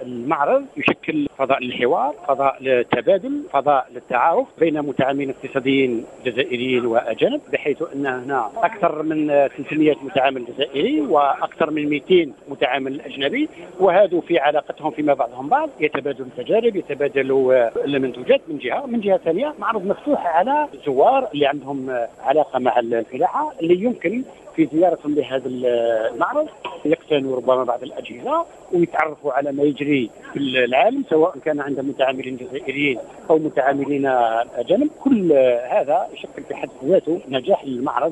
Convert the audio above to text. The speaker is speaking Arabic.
المعرض يشكل فضاء للحوار، فضاء للتبادل، فضاء للتعارف بين متعاملين اقتصاديين جزائريين وأجانب، بحيث أن هنا أكثر من 300 متعامل جزائري وأكثر من 200 متعامل أجنبي، وهذو في علاقتهم فيما بعضهم بعض يتبادلوا التجارب، يتبادلوا المنتوجات من جهة ثانية معرض مفتوح على الزوار اللي عندهم علاقة مع الفلاحة، اللي يمكن في زيارتهم لهذا المعرض يقتنوا ربما بعض الأجهزة ويتعرفوا على ما يجري في العالم، سواء كان عند متعاملين جزائريين أو متعاملين أجانب. كل هذا يشكل في حد ذاته نجاح للمعرض.